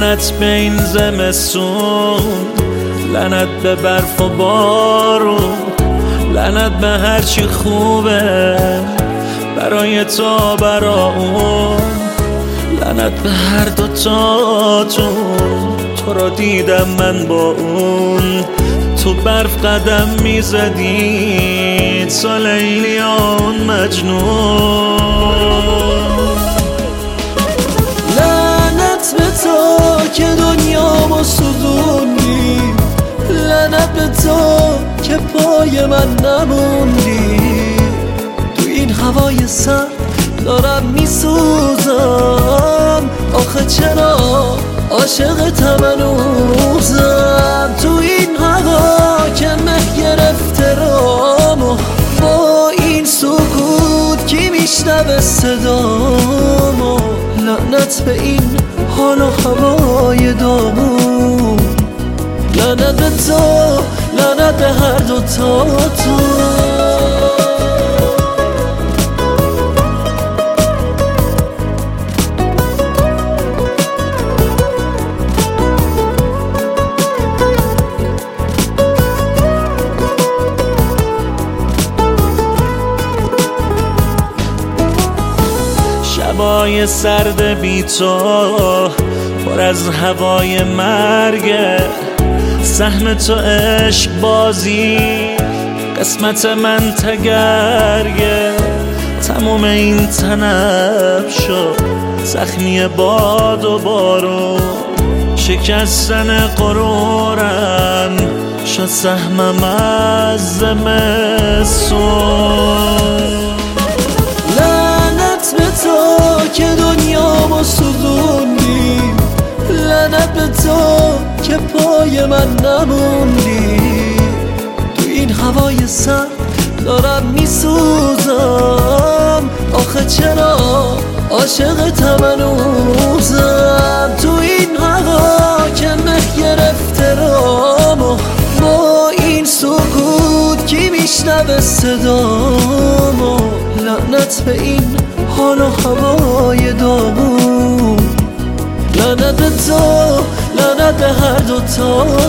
لعنت به این زمستون، لعنت به برف و بارون، لعنت به هرچی خوبه برای تو برا اون، لعنت به هر دوتاتون. تو را دیدم من با اون تو برف قدم میزدی، تو لیلی اون مجنون. لعنت به تو که دنیامو سوزوندی، لعنت به تو که پای من نموندی. تو این هوای سرد دارم میسوزم، آخه چرا عاشقتم هنوزم. تو این هوا که مه گرفته رامو، با این سکوت کی میشنوه صدامو. لعنت به این حال و هوای دامون، لعنت به تو، لعنت به هر دوتاتون. شبای سرد بی تو پر از هوای مرگه، سهم تو عشق بازی قسمت من تگرگه. تموم این تنم شد زخمی باد و بارون، شکستن غرورم شد سهمم از زمستون. که دنیامو سوزوندی، لعنت به تو که پای من نموندی. تو این هوای سرد دارم میسوزم، آخه چرا عاشقتم هنوزم. تو این هوا که مه گرفته رامو، با این سکوت کی میشنوه صدامو. لعنت به این حال و هوای دامون، لعنت به تو، لعنت به هر دوتا.